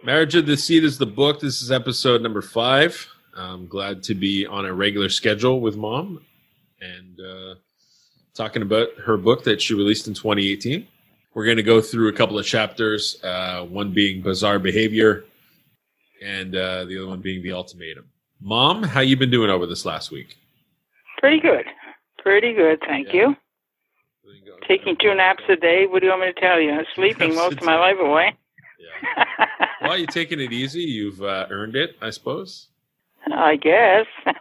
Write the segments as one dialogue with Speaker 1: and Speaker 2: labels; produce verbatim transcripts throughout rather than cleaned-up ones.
Speaker 1: Marriage of the Deceit is the book. This is episode number five. I'm glad to be on a regular schedule with Mom and uh, talking about her book that she released in twenty eighteen. We're going to go through a couple of chapters, uh, one being Bizarre Behavior and uh, the other one being The Ultimatum. Mom, how you been doing over this last week?
Speaker 2: Pretty good. Pretty good, thank yeah. you. Taking two naps a day. What do you want me to tell you? I'm sleeping most of my life away.
Speaker 1: Yeah. Well, you're taking it easy. You've uh, earned it, I suppose.
Speaker 2: I guess.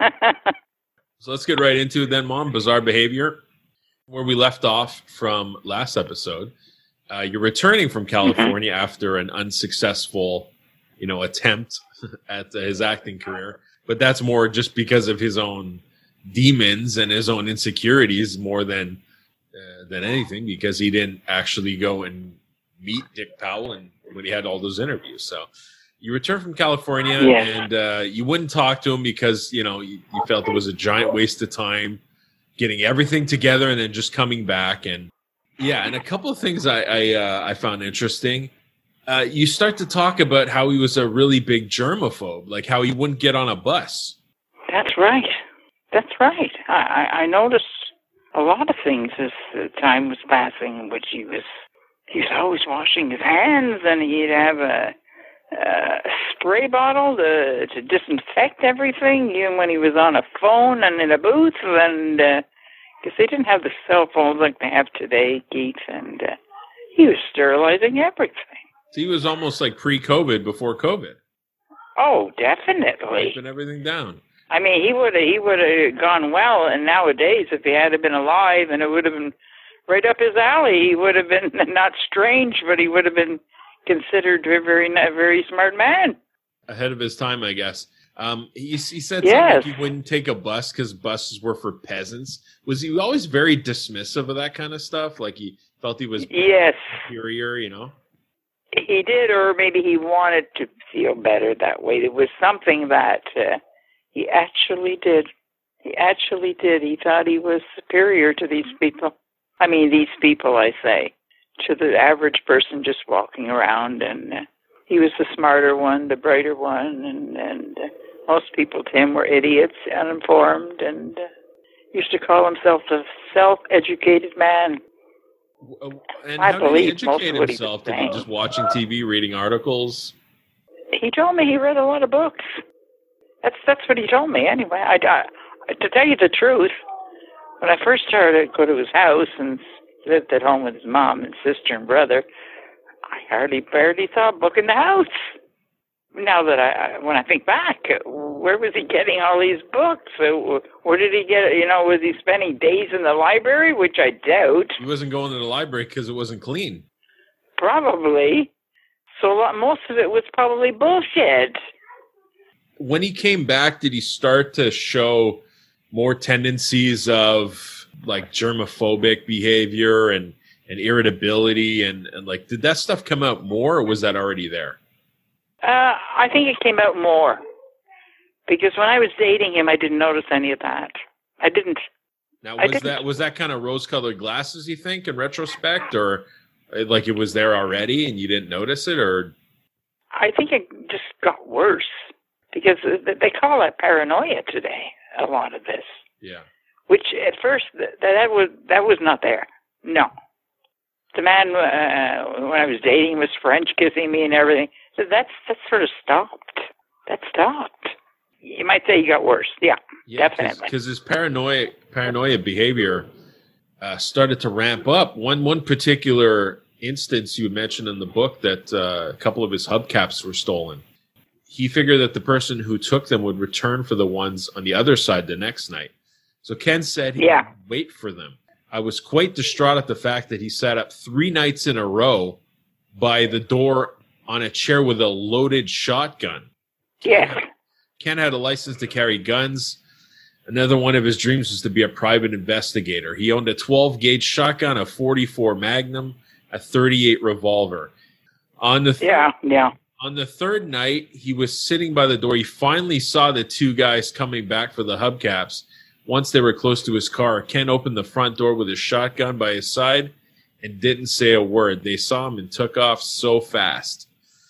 Speaker 1: So let's get right into it then, Mom. Bizarre Behavior. Where we left off from last episode, uh, you're returning from California mm-hmm. after an unsuccessful, you know, attempt at uh, his acting career. But that's more just because of his own demons and his own insecurities more than uh, than anything, because he didn't actually go and meet Dick Powell and when he had all those interviews. So you returned from California yes. and uh, you wouldn't talk to him because, you know, you, you felt it was a giant waste of time getting everything together and then just coming back. And yeah, and a couple of things I I, uh, I found interesting. Uh, you start to talk about how he was a really big germaphobe, like how he wouldn't get on a bus.
Speaker 2: That's right. That's right. I, I, I noticed a lot of things as the time was passing in which he was he was always washing his hands, and he'd have a, a spray bottle to, to disinfect everything, even when he was on a phone and in a booth, and because uh, they didn't have the cell phones like they have today, Keith, and uh, he was sterilizing everything.
Speaker 1: So he was almost like pre-COVID, before COVID.
Speaker 2: Oh, definitely.
Speaker 1: Keeping everything down.
Speaker 2: I mean, he would have he would have gone well, and nowadays, if he had been alive, and it would have been right up his alley, he would have been not strange, but he would have been considered a very, a very smart man.
Speaker 1: Ahead of his time, I guess. Um, he, he said
Speaker 2: yes.
Speaker 1: something like he wouldn't take a bus because buses were for peasants. Was he always very dismissive of that kind of stuff? Like he felt he was
Speaker 2: yes.
Speaker 1: superior, you know?
Speaker 2: He did, or maybe he wanted to feel better that way. It was something that uh, he actually did. He actually did. He thought he was superior to these people. I mean, these people, I say, to the average person just walking around. And uh, he was the smarter one, the brighter one. And, and uh, most people to him were idiots, uninformed, and uh, used to call himself a self-educated man.
Speaker 1: And
Speaker 2: I
Speaker 1: how
Speaker 2: believe
Speaker 1: did he
Speaker 2: most
Speaker 1: educate
Speaker 2: of what
Speaker 1: himself?
Speaker 2: he was saying.
Speaker 1: Did he just watching T V, reading articles?
Speaker 2: He told me he read a lot of books. That's that's what he told me anyway. I, I, to tell you the truth, when I first started to go to his house and lived at home with his mom and sister and brother, I hardly barely saw a book in the house. Now that I, when I think back, where was he getting all these books? Where did he get, you know, was he spending days in the library, which I doubt.
Speaker 1: He wasn't going to the library because it wasn't clean.
Speaker 2: Probably. So a lot, most of it was probably bullshit.
Speaker 1: When he came back, did he start to show more tendencies of like germophobic behavior and, and irritability and, and like, did that stuff come out more or was that already there?
Speaker 2: Uh, I think it came out more because when I was dating him, I didn't notice any of that. I didn't.
Speaker 1: Now, was that was that kind of rose-colored glasses, you think, in retrospect, or like it was there already and you didn't notice it, or?
Speaker 2: I think it just got worse because they call it paranoia today. A lot of this,
Speaker 1: yeah. Which
Speaker 2: at first that, that was that was not there. No, the man uh, when I was dating was French kissing me and everything. So that's that sort of stopped. That stopped. You might say he got worse. Yeah, yeah definitely.
Speaker 1: Because his paranoia paranoia behavior uh, started to ramp up. One one particular instance you mentioned in the book that uh, a couple of his hubcaps were stolen. He figured that the person who took them would return for the ones on the other side the next night. So Ken said he
Speaker 2: yeah.
Speaker 1: would wait for them. I was quite distraught at the fact that he sat up three nights in a row by the door on a chair with a loaded shotgun.
Speaker 2: Yes.
Speaker 1: Ken, Ken had a license to carry guns. Another one of his dreams was to be a private investigator. He owned a twelve gauge shotgun, a forty-four Magnum, a thirty-eight revolver. On the th-
Speaker 2: yeah, yeah.
Speaker 1: On the third night, he was sitting by the door. He finally saw the two guys coming back for the hubcaps. Once they were close to his car, Ken opened the front door with his shotgun by his side and didn't say a word. They saw him and took off so fast.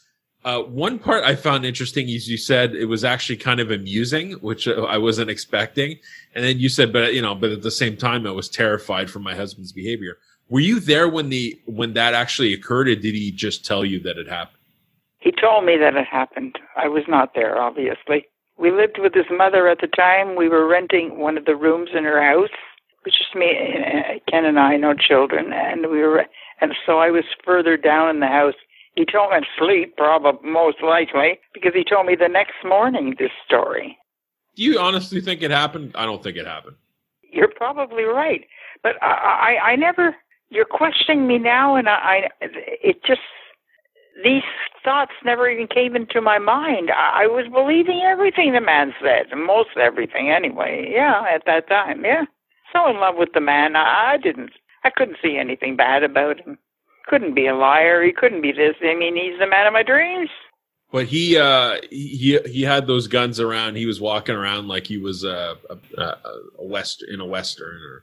Speaker 1: Uh, one part I found interesting is you said it was actually kind of amusing, which I wasn't expecting. And then you said, but you know, but at the same time, I was terrified for my husband's behavior. Were you there when the when that actually occurred, or did he just tell you that it happened?
Speaker 2: He told me that it happened. I was not there, obviously. We lived with his mother at the time. We were renting one of the rooms in her house, which is me, Ken and I, no children, and we were, and so I was further down in the house. He told me to sleep, probably, most likely, because he told me the next morning this story.
Speaker 1: Do you honestly think it happened? I don't think it happened.
Speaker 2: You're probably right, but I, I, I never. You're questioning me now, and I, I, it just these thoughts never even came into my mind. I, I was believing everything the man said, most everything, anyway. Yeah, at that time, yeah. So in love with the man, I, I didn't. I couldn't see anything bad about him. Couldn't be a liar. He couldn't be this. I mean, he's the man of my dreams.
Speaker 1: But he uh, he he had those guns around. He was walking around like he was a a, a, a west in a western or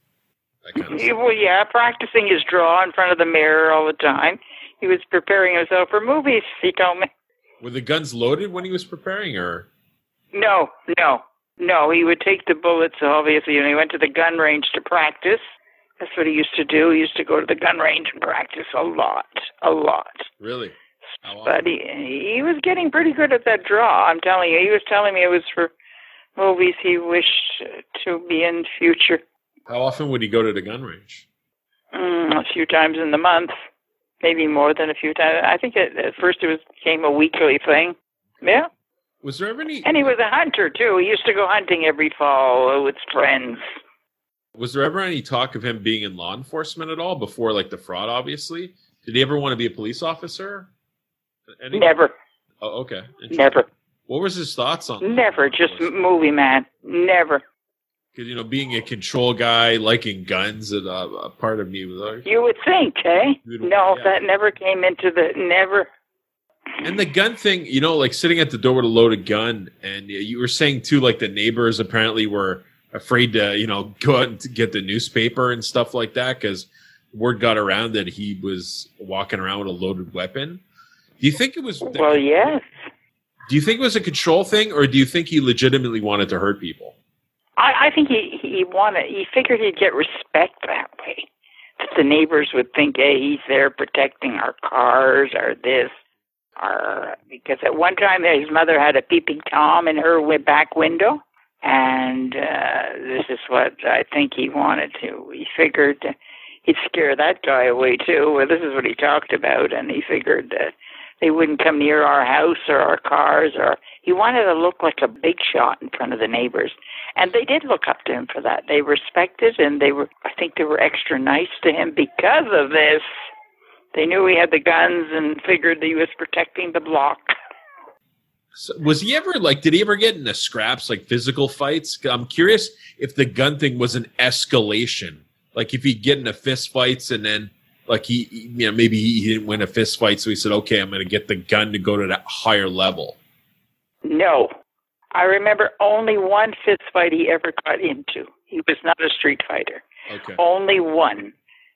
Speaker 1: that kind of stuff.
Speaker 2: Well, yeah, practicing his draw in front of the mirror all the time. He was preparing himself for movies. He told me.
Speaker 1: Were the guns loaded when he was preparing, or?
Speaker 2: No, no, no. He would take the bullets. Obviously, and he went to the gun range to practice. That's what he used to do. He used to go to the gun range and practice a lot, a lot.
Speaker 1: Really?
Speaker 2: But he, he was getting pretty good at that draw, I'm telling you. He was telling me it was for movies he wished to be in future.
Speaker 1: How often would he go to the gun range?
Speaker 2: Mm, a few times in the month, maybe more than a few times. I think at, at first it was became a weekly thing. Yeah.
Speaker 1: Was there ever any...
Speaker 2: And he was a hunter, too. He used to go hunting every fall with friends.
Speaker 1: Was there ever any talk of him being in law enforcement at all before, like, the fraud, obviously? Did he ever want to be a police officer? Any...
Speaker 2: Never.
Speaker 1: Oh, okay.
Speaker 2: Never.
Speaker 1: What was his thoughts on
Speaker 2: Never. Just movie man. Never.
Speaker 1: Because, you know, being a control guy, liking guns, and uh, a part of me was like...
Speaker 2: You would think, eh? No,
Speaker 1: yeah.
Speaker 2: that never came into the... Never.
Speaker 1: And the gun thing, you know, like sitting at the door with a loaded gun, and you were saying, too, like the neighbors apparently were afraid to, you know, go out and get the newspaper and stuff like that because word got around that he was walking around with a loaded weapon. Do you think it was...
Speaker 2: Well, yes.
Speaker 1: Do you think it was a control thing, or do you think he legitimately wanted to hurt people?
Speaker 2: I, I think he, he wanted... He figured he'd get respect that way. That the neighbors would think, hey, he's there protecting our cars or this. Or, because at one time his mother had a peeping Tom in her back window. And uh, this is what I think he wanted to. He figured he'd scare that guy away, too. Well, this is what he talked about. And he figured that they wouldn't come near our house or our cars. Or he wanted to look like a big shot in front of the neighbors. And they did look up to him for that. They respected, and they were, I think they were extra nice to him because of this. They knew he had the guns and figured he was protecting the block.
Speaker 1: So was he ever, like, did he ever get into scraps, like physical fights? I'm curious if the gun thing was an escalation. Like, if he'd get into fist fights and then, like, he, you know, maybe he didn't win a fist fight, so he said, okay, I'm going to get the gun to go to that higher level.
Speaker 2: No. I remember only one fist fight he ever got into. He was not a street fighter.
Speaker 1: Okay.
Speaker 2: Only one.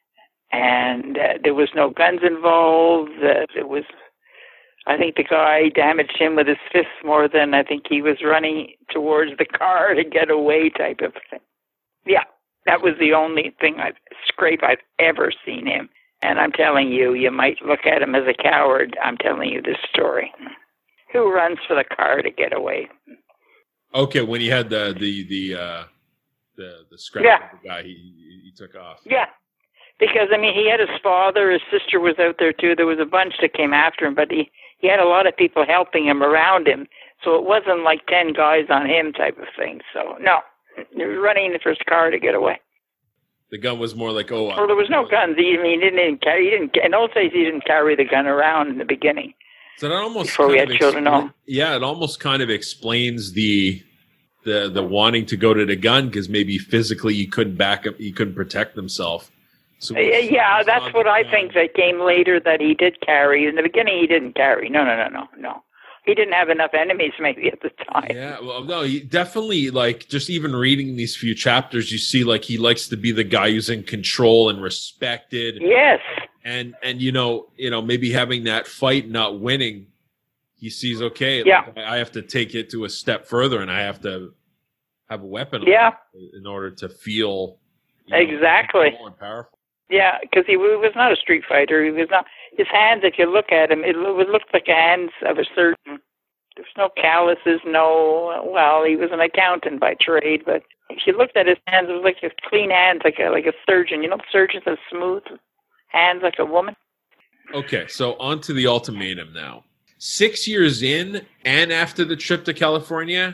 Speaker 2: And uh, there was no guns involved. Uh, there was... I think the guy damaged him with his fists more than I think he was running towards the car to get away type of thing. Yeah, that was the only thing I've scrape I've ever seen him. And I'm telling you, you might look at him as a coward. I'm telling you this story. Who runs for the car to get away?
Speaker 1: Okay, when he had the the the uh, the, the scrap
Speaker 2: yeah.
Speaker 1: guy, he he took off.
Speaker 2: Yeah. Because, I mean, he had his father, his sister was out there, too. There was a bunch that came after him, but he, he had a lot of people helping him around him. So it wasn't like ten guys on him type of thing. So, no, he was running for his car to get away.
Speaker 1: The gun was more like, oh...
Speaker 2: Well, there was no guns. He, I mean, he didn't carry, he didn't, in those days, he didn't carry the gun around in the beginning.
Speaker 1: So that almost
Speaker 2: before we had
Speaker 1: of
Speaker 2: children
Speaker 1: expl-
Speaker 2: on.
Speaker 1: Yeah, it almost kind of explains the... The, the wanting to go to the gun because maybe physically he couldn't back up, he couldn't protect himself. So
Speaker 2: yeah, that's what I think that came later that he did carry. In the beginning, he didn't carry. No, no, no, no, no. He didn't have enough enemies maybe at the time.
Speaker 1: Yeah, well, no, he definitely, like, just even reading these few chapters, you see, like, he likes to be the guy who's in control and respected.
Speaker 2: Yes.
Speaker 1: And, and you know, you know, maybe having that fight, not winning, he sees, okay,
Speaker 2: Yeah.
Speaker 1: like, I have to take it to a step further, and I have to have a weapon
Speaker 2: Yeah.
Speaker 1: in order to feel you know,
Speaker 2: Exactly.
Speaker 1: more powerful.
Speaker 2: Yeah, because he was not a street fighter. He was not. His hands, if you look at him, it would look like the hands of a surgeon. There's no calluses, no. Well, he was an accountant by trade, but if you looked at his hands, it was like his clean hands, like a like a surgeon. You know, surgeons have smooth hands like a woman.
Speaker 1: Okay, so on to the ultimatum now. Six years in, and after the trip to California,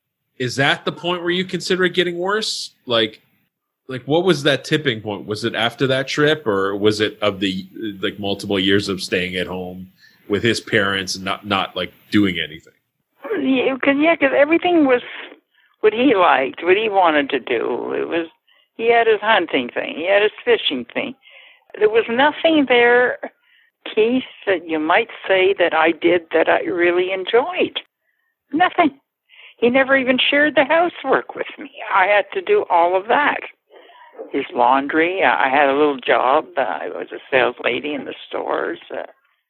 Speaker 1: is that the point where you consider it getting worse? Like. Like, what was that tipping point? Was it after that trip, or was it of the like multiple years of staying at home with his parents and not not like doing anything?
Speaker 2: Yeah, because yeah, because everything was what he liked, what he wanted to do. It was he had his hunting thing, he had his fishing thing. There was nothing there, Keith, that you might say that I did that I really enjoyed. Nothing. He never even shared the housework with me. I had to do all of that. His laundry. I had a little job. Uh, I was a sales lady in the stores. Uh,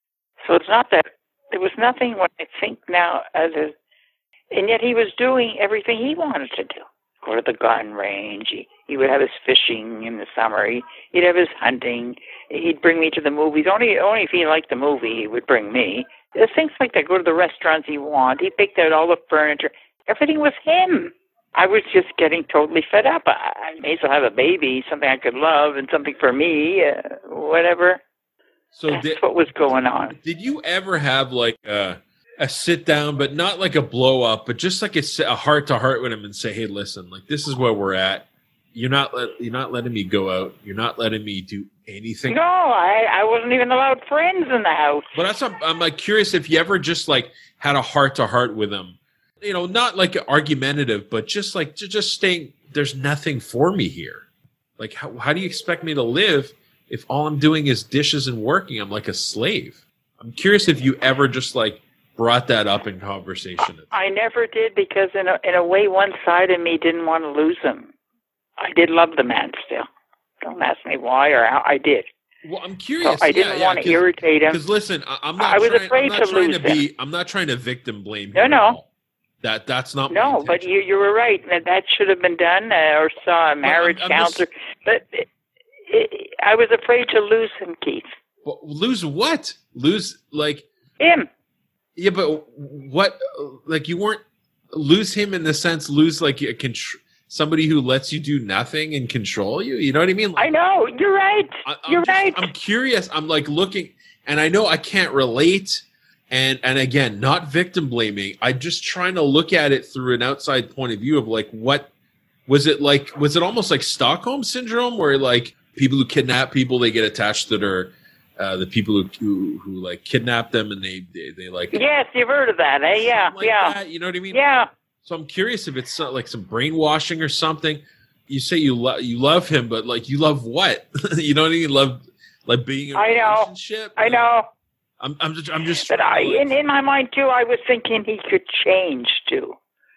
Speaker 2: so it's not that there was nothing when I think now as a, and yet he was doing everything he wanted to do. Go to the gun range. He, he would have his fishing in the summer. He, he'd have his hunting. He'd bring me to the movies. Only only if he liked the movie, he would bring me. There's things like that. Go to the restaurants he wanted. He picked out all the furniture. Everything was him. I was just getting totally fed up. I, I may as well have a baby, something I could love, and something for me, uh, whatever.
Speaker 1: So
Speaker 2: That's
Speaker 1: did,
Speaker 2: what was going on.
Speaker 1: Did you ever have like a, a sit down, but not like a blow up, but just like a, a heart to heart with him and say, "Hey, listen, like this is where we're at. You're not let, you're not letting me go out. You're not letting me do anything."
Speaker 2: No, I, I wasn't even allowed friends in the house.
Speaker 1: But that's I'm, I'm like curious if you ever just like had a heart to heart with him. You know, not like argumentative, but just like just staying. There's nothing for me here. Like, how how do you expect me to live if all I'm doing is dishes and working? I'm like a slave. I'm curious if you ever just like brought that up in conversation.
Speaker 2: I never did because in a in a way, one side of me didn't want to lose him. I did love the man still. Don't ask me why or how. I did.
Speaker 1: Well, I'm curious.
Speaker 2: So I didn't
Speaker 1: yeah,
Speaker 2: want
Speaker 1: yeah,
Speaker 2: to irritate him.
Speaker 1: Because listen, I, I'm not.
Speaker 2: I was
Speaker 1: trying,
Speaker 2: afraid
Speaker 1: I'm not
Speaker 2: to
Speaker 1: trying
Speaker 2: lose
Speaker 1: to be.
Speaker 2: him.
Speaker 1: I'm not trying to victim blame.
Speaker 2: No,
Speaker 1: here
Speaker 2: no.
Speaker 1: at all. That that's not.
Speaker 2: No, but you you were right. That that should have been done, uh, or saw a marriage
Speaker 1: I'm, I'm
Speaker 2: counselor.
Speaker 1: just,
Speaker 2: but it, it, I was afraid to lose him, Keith.
Speaker 1: Well, lose what? Lose like
Speaker 2: him?
Speaker 1: Yeah, but what? Like you weren't lose him in the sense lose like a contr- somebody who lets you do nothing and control you. You know what I mean? Like,
Speaker 2: I know you're right.
Speaker 1: I, I'm
Speaker 2: you're
Speaker 1: just,
Speaker 2: right.
Speaker 1: I'm curious. I'm like looking, and I know I can't relate. And and again, not victim blaming. I'm just trying to look at it through an outside point of view of like what was it like? Was it almost like Stockholm syndrome, where like people who kidnap people, they get attached to their uh, the people who, who who like kidnap them, and they they, they like
Speaker 2: yes, you've heard of that, eh? Yeah,
Speaker 1: like
Speaker 2: yeah.
Speaker 1: that, you know what I mean?
Speaker 2: Yeah.
Speaker 1: So I'm curious if it's uh, like some brainwashing or something. You say you love you love him, but like you love what? You know what I mean? Love like being in a
Speaker 2: I know.
Speaker 1: relationship.
Speaker 2: I know.
Speaker 1: I'm I'm just I'm just.
Speaker 2: But I, in in my mind too, I was thinking he could change too.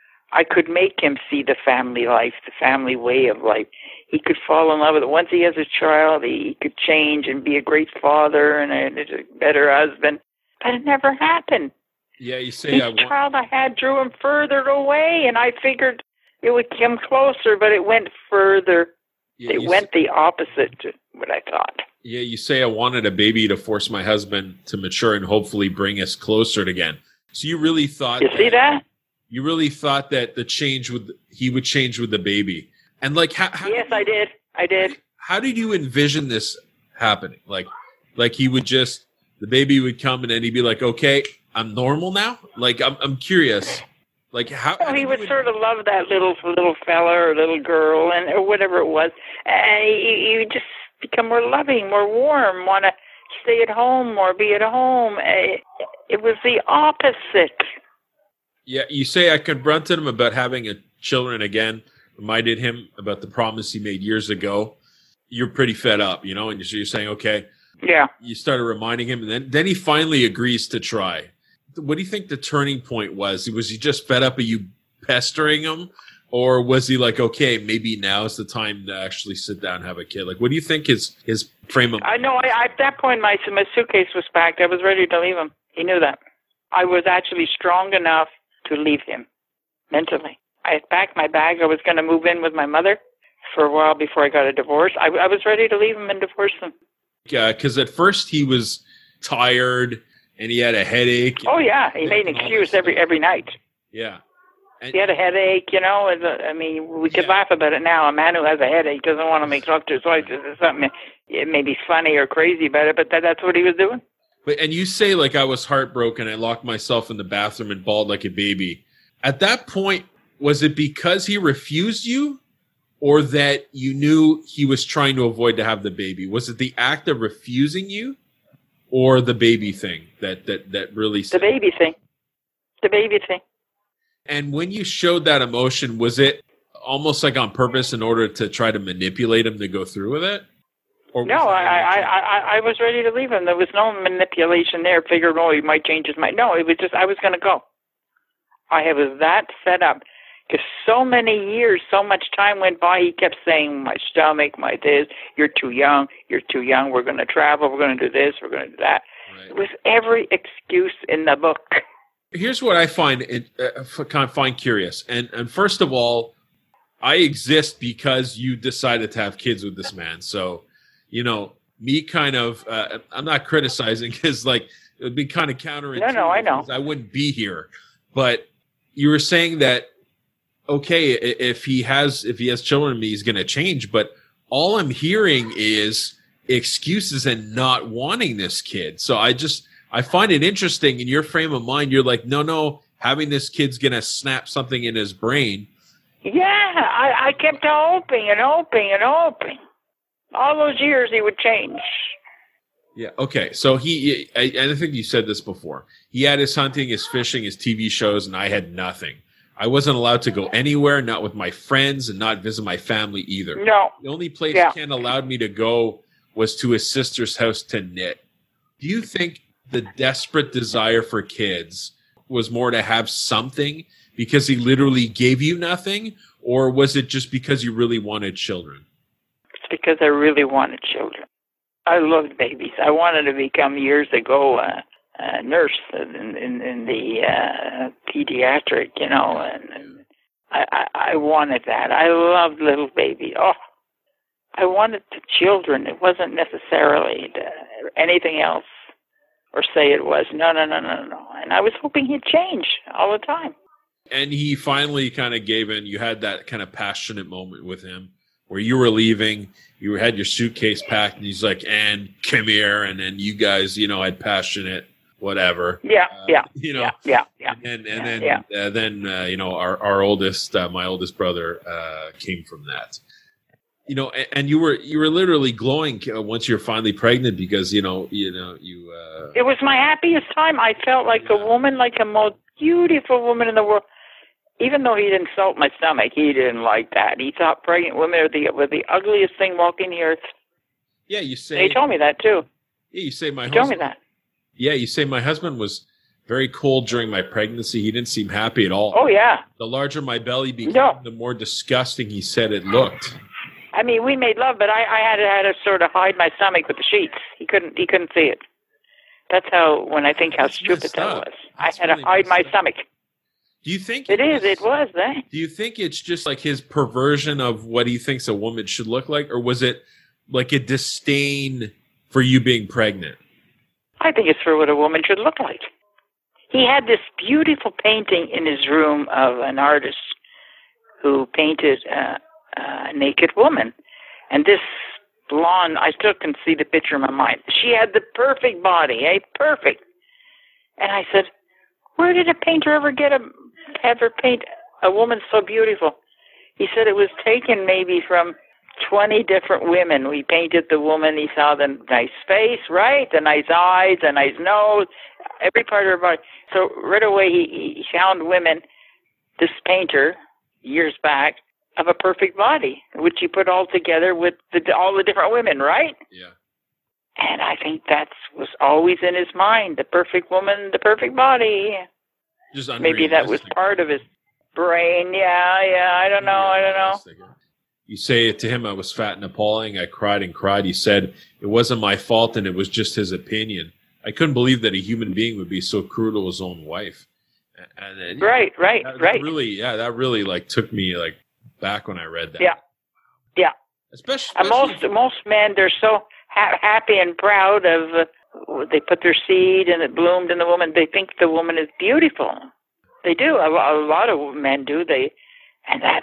Speaker 2: I could make him see the family life, the family way of life. He could fall in love with it. Once he has a child, he could change and be a great father and a, a better husband. But it never happened.
Speaker 1: Yeah, you say
Speaker 2: Each
Speaker 1: I want.
Speaker 2: child I had drew him further away, and I figured it would come closer, but it went further.
Speaker 1: Yeah,
Speaker 2: it
Speaker 1: you
Speaker 2: went
Speaker 1: s-
Speaker 2: the opposite to what I thought.
Speaker 1: Yeah, you say I wanted a baby to force my husband to mature and hopefully bring us closer again. So you really thought
Speaker 2: You see that?
Speaker 1: you really thought that the change would he would change with the baby. And like how, how
Speaker 2: Yes, I did. I did.
Speaker 1: how did you envision this happening? Like like he would just the baby would come and then he'd be like, "Okay, I'm normal now?" Like I'm I'm curious. Like how,
Speaker 2: Well,
Speaker 1: how
Speaker 2: he
Speaker 1: did
Speaker 2: would
Speaker 1: you
Speaker 2: sort of love that little little fella or little girl, and or whatever it was. And you, you just become more loving, more warm, want to stay at home or be at home. It, it was the opposite.
Speaker 1: Yeah, you say I confronted him about having a children again, reminded him about the promise he made years ago. You're pretty fed up, you know, and so you're saying, okay,
Speaker 2: Yeah.
Speaker 1: you started reminding him, and then, then he finally agrees to try. What do you think the turning point was? Was he just fed up of you pestering him? Or was he like, okay, maybe now is the time to actually sit down and have a kid? Like, what do you think his, his frame of
Speaker 2: I know. I, at that point, my my suitcase was packed. I was ready to leave him. He knew that. I was actually strong enough to leave him mentally. I had packed my bag. I was going to move in with my mother for a while before I got a divorce. I, I was ready to leave him and divorce him.
Speaker 1: Yeah, because at first he was tired and he had a headache.
Speaker 2: Oh, yeah. He made an excuse every every night.
Speaker 1: Yeah. And
Speaker 2: he had a headache, you know. And, uh, I mean, we could yeah. laugh about it now. A man who has a headache doesn't want to make love to his wife. This is something, it may be funny or crazy about it, but that, that's what he was doing.
Speaker 1: But and you say, like, I was heartbroken. I locked myself in the bathroom and bawled like a baby. At that point, was it because he refused you or that you knew he was trying to avoid to have the baby? Was it the act of refusing you or the baby thing that, that, that really...
Speaker 2: The baby thing. The baby thing.
Speaker 1: And when you showed that emotion, was it almost like on purpose in order to try to manipulate him to go through with it? Or
Speaker 2: no, I, I, I, I was ready to leave him. There was no manipulation there. Figured, oh, he might change his mind. No, it was just, I was going to go. I was that set up. Because so many years, so much time went by, he kept saying, my stomach, my this, you're too young, you're too young, we're going to travel, we're going to do this, we're going to do that. Right. It was every excuse in the book.
Speaker 1: Here's what I find it, uh, kind of find curious. And, and first of all, I exist because you decided to have kids with this man. So, you know, me kind of, uh, I'm not criticizing because, like, it would be kind of counterintuitive.
Speaker 2: No, no, I know.
Speaker 1: I wouldn't be here. But you were saying that, okay, if he has if he has children with me, he's going to change. But all I'm hearing is excuses and not wanting this kid. So I just I find it interesting in your frame of mind. You're like, no, no, having this kid's going to snap something in his brain.
Speaker 2: Yeah, I, I kept hoping and hoping and hoping. All those years he would change.
Speaker 1: Yeah. Okay. So he, I, I think you said this before. He had his hunting, his fishing, his T V shows, and I had nothing. I wasn't allowed to go anywhere, not with my friends, and not visit my family either.
Speaker 2: No.
Speaker 1: The only place
Speaker 2: yeah.
Speaker 1: Ken allowed me to go was to his sister's house to knit. Do you think the desperate desire for kids was more to have something because he literally gave you nothing, or was it just because you really wanted children?
Speaker 2: It's because I really wanted children. I loved babies. I wanted to become, years ago, uh, a nurse in, in, in the uh, pediatric, you know, and, and I, I, I wanted that. I loved little babies. Oh, I wanted the children. It wasn't necessarily the, anything else, or say it was. No, no, no, no, no. And I was hoping he'd change all the time.
Speaker 1: And he finally kind of gave in. You had that kind of passionate moment with him where you were leaving, you had your suitcase packed, and he's like, and come here. And then you guys, you know, had passionate whatever.
Speaker 2: Yeah,
Speaker 1: uh,
Speaker 2: yeah,
Speaker 1: you know,
Speaker 2: yeah, yeah, yeah.
Speaker 1: And, and
Speaker 2: yeah,
Speaker 1: then,
Speaker 2: yeah.
Speaker 1: Uh, then uh, you know, our our oldest, uh, my oldest brother, uh, came from that. You know, and, and you were you were literally glowing once you're finally pregnant because you know you know you. Uh,
Speaker 2: it was my happiest time. I felt like yeah. a woman, like a most beautiful woman in the world. Even though he'd insult my stomach, he didn't like that. He thought pregnant women are the were the ugliest thing walking the earth.
Speaker 1: Yeah, you say.
Speaker 2: They told me that too.
Speaker 1: Yeah, you say my.
Speaker 2: He
Speaker 1: husband,
Speaker 2: told me that.
Speaker 1: Yeah, you say my husband was very cold during my pregnancy. He didn't seem happy at all.
Speaker 2: Oh yeah.
Speaker 1: The larger my belly became,
Speaker 2: no.
Speaker 1: the more disgusting he said it looked.
Speaker 2: I mean, we made love, but I, I had to, had to sort of hide my stomach with the sheets. He couldn't. He couldn't see it. That's how. When I think how
Speaker 1: That's
Speaker 2: stupid that
Speaker 1: up.
Speaker 2: was,
Speaker 1: That's
Speaker 2: I had
Speaker 1: really
Speaker 2: to hide my
Speaker 1: up.
Speaker 2: stomach.
Speaker 1: Do you think
Speaker 2: it, it is? It was, eh?
Speaker 1: Do you think it's just like his perversion of what he thinks a woman should look like, or was it like a disdain for you being pregnant?
Speaker 2: I think it's for what a woman should look like. He had this beautiful painting in his room of an artist who painted uh, a naked woman, and this blonde, I still can see the picture in my mind. She had the perfect body, eh? Perfect. And I said, where did a painter ever get a ever paint a woman so beautiful? He said it was taken maybe from twenty different women. We painted the woman. He saw the nice face, right? The nice eyes, the nice nose, every part of her body. So right away he, he found women, this painter, years back, of a perfect body, which he put all together with the, all the different women, right?
Speaker 1: Yeah.
Speaker 2: And I think that was always in his mind, the perfect woman, the perfect body.
Speaker 1: Just
Speaker 2: maybe that was part of his brain. Yeah, yeah, I don't know, I don't know.
Speaker 1: You say it to him, I was fat and appalling. I cried and cried. He said, it wasn't my fault and it was just his opinion. I couldn't believe that a human being would be so cruel to his own wife. And, and
Speaker 2: right, right,
Speaker 1: that,
Speaker 2: right.
Speaker 1: That really, yeah, that really like took me like back when I read that.
Speaker 2: Yeah, yeah.
Speaker 1: Especially,
Speaker 2: and most most men, they're so ha- happy and proud of. Uh, they put their seed and it bloomed in the woman. They think the woman is beautiful. They do. A, a lot of men do. They, and that's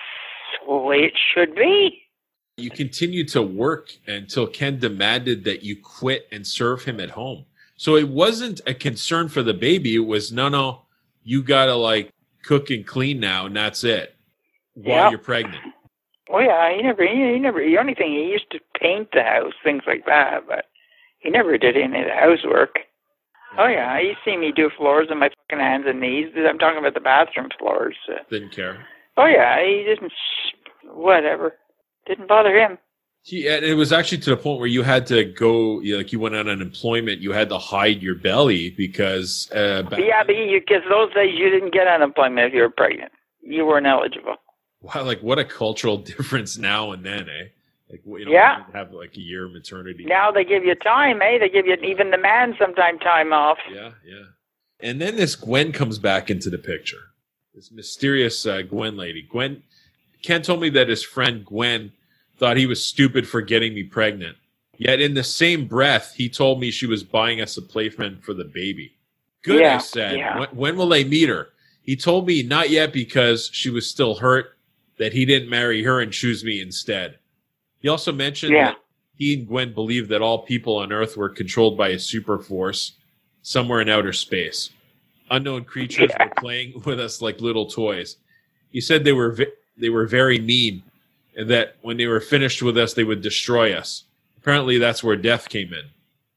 Speaker 2: the way it should be.
Speaker 1: You continued to work until Ken demanded that you quit and serve him at home. So it wasn't a concern for the baby. It was, no, no, you got to like cook and clean now, and that's it while
Speaker 2: yep.
Speaker 1: you're pregnant.
Speaker 2: Oh, yeah. He never, he, he never, the only thing, he used to paint the house, things like that, but he never did any of the housework. Oh, yeah. You see me do floors on my fucking hands and knees. I'm talking about the bathroom floors. Uh,
Speaker 1: Didn't care.
Speaker 2: Oh, yeah. He didn't, whatever. Didn't bother him.
Speaker 1: He, it was actually to the point where you had to go, you know, like you went on unemployment, you had to hide your belly because... Uh, back
Speaker 2: yeah, but because those days you didn't get unemployment if you were pregnant. You weren't eligible.
Speaker 1: Wow, like what a cultural difference now and then, eh? Like, you know,
Speaker 2: yeah.
Speaker 1: You have like a year of maternity.
Speaker 2: Now they give you time, eh? They give you, even the man, sometime time off.
Speaker 1: Yeah, yeah. And then this Gwen comes back into the picture. This mysterious uh, Gwen lady. Gwen, Ken told me that his friend Gwen thought he was stupid for getting me pregnant. Yet in the same breath, he told me she was buying us a playpen for the baby. Good,
Speaker 2: yeah,
Speaker 1: I said.
Speaker 2: Yeah.
Speaker 1: When, when will they meet her? He told me not yet because she was still hurt, that he didn't marry her and choose me instead. He also mentioned
Speaker 2: yeah.
Speaker 1: that he and Gwen believed that all people on Earth were controlled by a super force somewhere in outer space. Unknown creatures
Speaker 2: yeah.
Speaker 1: were playing with us like little toys. He said they were vi- they were very mean, and that when they were finished with us, they would destroy us. Apparently, that's where death came in.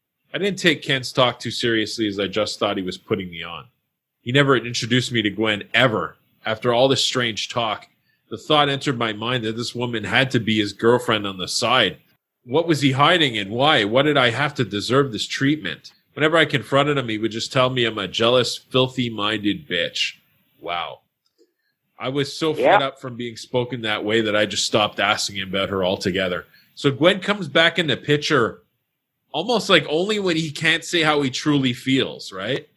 Speaker 1: I didn't take Ken's talk too seriously, as I just thought he was putting me on. He never introduced me to Gwen ever. After all this strange talk, the thought entered my mind that this woman had to be his girlfriend on the side. What was he hiding and why? What did I have to deserve this treatment? Whenever I confronted him, he would just tell me I'm a jealous, filthy-minded bitch. Wow. I was so fed
Speaker 2: yeah.
Speaker 1: up from being spoken that way that I just stopped asking him about her altogether. So Gwen comes back in the picture almost like only when he can't say how he truly feels, right?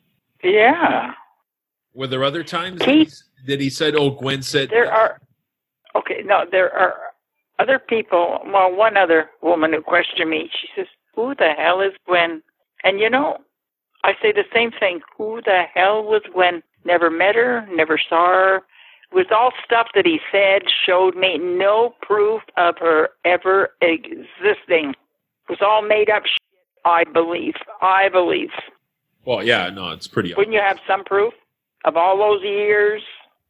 Speaker 2: Yeah.
Speaker 1: Were there other times
Speaker 2: he,
Speaker 1: that, he, that he said, oh, Gwen said...
Speaker 2: There are... Okay, no, there are other people. Well, one other woman who questioned me, she says, who the hell is Gwen? And, you know, I say the same thing. Who the hell was Gwen? Never met her, never saw her. It was all stuff that he said, showed me, no proof of her ever existing. It was all made up shit, I believe. I believe.
Speaker 1: Well, yeah, no, it's pretty
Speaker 2: Wouldn't you have some proof of all those years?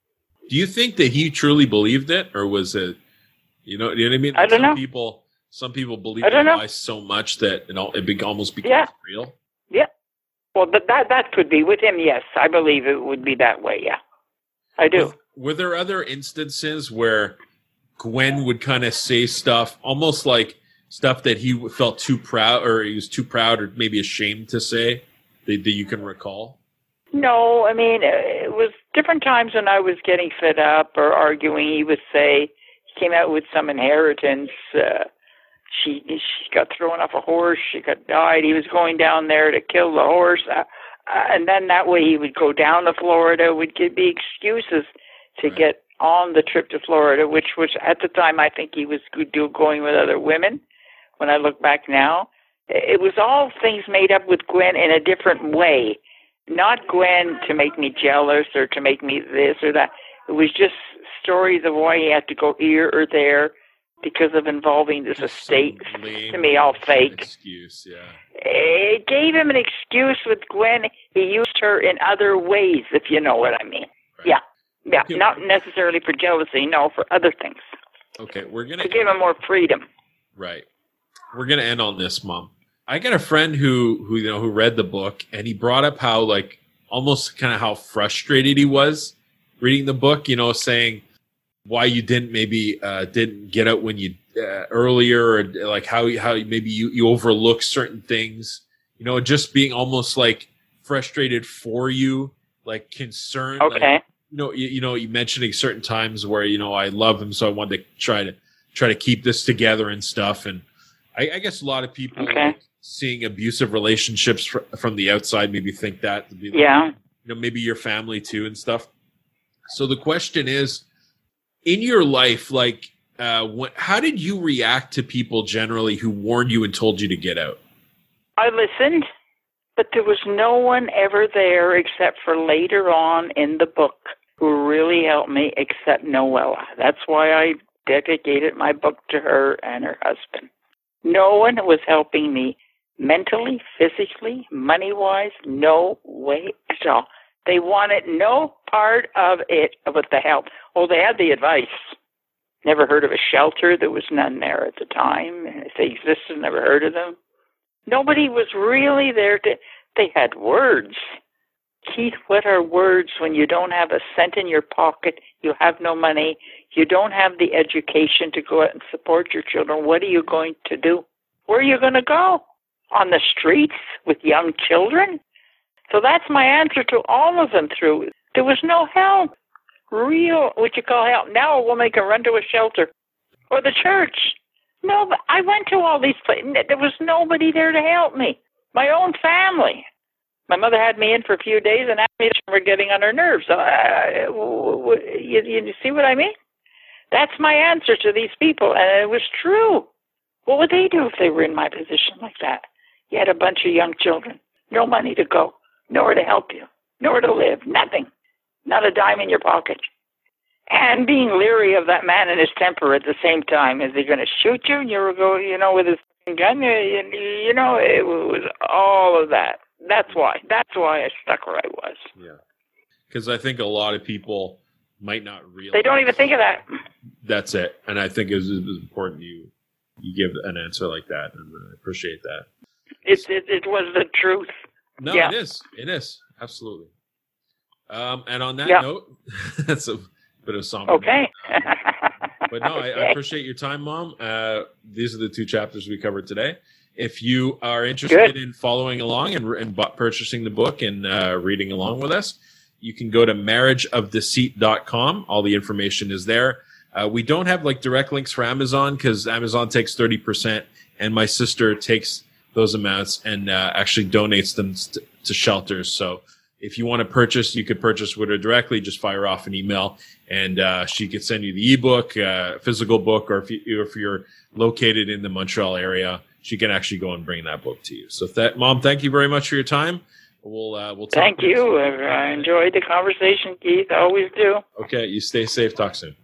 Speaker 1: Do you think that he truly believed it, or was it, you know, you know what I mean?
Speaker 2: I don't
Speaker 1: some
Speaker 2: know.
Speaker 1: People, some people believe
Speaker 2: I don't
Speaker 1: the
Speaker 2: know.
Speaker 1: lies so much that it, all, it be, almost becomes
Speaker 2: yeah.
Speaker 1: real.
Speaker 2: Yeah. Well, but that that could be with him. Yes, I believe it would be that way. Yeah, I do.
Speaker 1: Were, were there other instances where Gwen would kind of say stuff, almost like stuff that he felt too proud, or he was too proud, or maybe ashamed to say, that, that you can recall?
Speaker 2: No, I mean, it was different times when I was getting fed up or arguing. He would say, he came out with some inheritance. Uh, she she got thrown off a horse. She got died. He was going down there to kill the horse. Uh, uh, and then that way he would go down to Florida. Would give me excuses to
Speaker 1: right.
Speaker 2: get on the trip to Florida, which was at the time I think he was going with other women. When I look back now, it was all things made up with Gwen in a different way. Not Gwen to make me jealous or to make me this or that. It was just stories of why he had to go here or there because of involving this
Speaker 1: Just
Speaker 2: estate.
Speaker 1: lame
Speaker 2: To me, all fake.
Speaker 1: Excuse, yeah.
Speaker 2: It gave him an excuse with Gwen. He used her in other ways, if you know what I mean.
Speaker 1: Right.
Speaker 2: Yeah. Yeah.
Speaker 1: Okay.
Speaker 2: Not necessarily for jealousy, no, for other things.
Speaker 1: Okay, we're gonna
Speaker 2: To give him more freedom.
Speaker 1: Right. We're gonna end on this, Mom. I got a friend who, who you know, who read the book, and he brought up how, like, almost kind of how frustrated he was reading the book. You know, saying why you didn't maybe uh, didn't get out when you uh, earlier, or like how how maybe you you overlook certain things. You know, just being almost like frustrated for you, like concerned.
Speaker 2: Okay.
Speaker 1: Like, you know, you, you know, you mentioning certain times where you know I love him, so I wanted to try to try to keep this together and stuff. And I, I guess a lot of people.
Speaker 2: Okay.
Speaker 1: Like, seeing abusive relationships fr- from the outside, maybe think that to be like,
Speaker 2: Yeah.
Speaker 1: you know, maybe your family too and stuff. So the question is, in your life, like, uh, what, how did you react to people generally who warned you and told you to get out?
Speaker 2: I listened, but there was no one ever there except for later on in the book who really helped me except Noella. That's why I dedicated my book to her and her husband. No one was helping me mentally, physically, money-wise, no way at all. They wanted no part of it with the help. Oh, they had the advice. Never heard of a shelter. There was none there at the time. If they existed, never heard of them. Nobody was really there to, they had words. Keith, what are words when you don't have a cent in your pocket, you have no money, you don't have the education to go out and support your children? What are you going to do? Where are you going to go? On the streets with young children? So that's my answer to all of them through. There was no help. Real, what you call help. Now a woman can run to a shelter or the church. No, but I went to all these places. There was nobody there to help me. My own family. My mother had me in for a few days and asked me if we were getting on her nerves. So, uh, you, you see what I mean? That's my answer to these people, and it was true. What would they do if they were in my position like that? You had a bunch of young children, no money to go, nowhere to help you, nowhere to live, nothing, not a dime in your pocket. And being leery of that man and his temper at the same time. Is he going to shoot you? And you were going, you know, with his gun? You, you know, it was all of that. That's why. That's why I stuck where I was.
Speaker 1: Yeah. Because I think a lot of people might not realize.
Speaker 2: They don't even think of that.
Speaker 1: That's it. And I think it was, it was important you you give an answer like that, and I appreciate that.
Speaker 2: It, it, it was the truth.
Speaker 1: No,
Speaker 2: yeah.
Speaker 1: it is. It is. Absolutely. Um, and on that
Speaker 2: yeah.
Speaker 1: note, that's a bit of somber.
Speaker 2: Okay.
Speaker 1: Um, but no,
Speaker 2: okay.
Speaker 1: I, I appreciate your time, Mom. Uh, these are the two chapters we covered today. If you are interested
Speaker 2: Good.
Speaker 1: in following along and, and purchasing the book and uh, reading along with us, you can go to marriage of deceit dot com. All the information is there. Uh, we don't have like direct links for Amazon because Amazon takes thirty percent, and my sister takes those amounts and uh, actually donates them st- to shelters. So if you want to purchase, you could purchase with her directly. Just fire off an email, and uh, she could send you the ebook, uh, physical book, or if, you, if you're located in the Montreal area, she can actually go and bring that book to you. So, that, Mom, thank you very much for your time. We'll uh, we'll talk.
Speaker 2: Thank you. I enjoyed the conversation, Keith. I always do.
Speaker 1: Okay, you stay safe. Talk soon.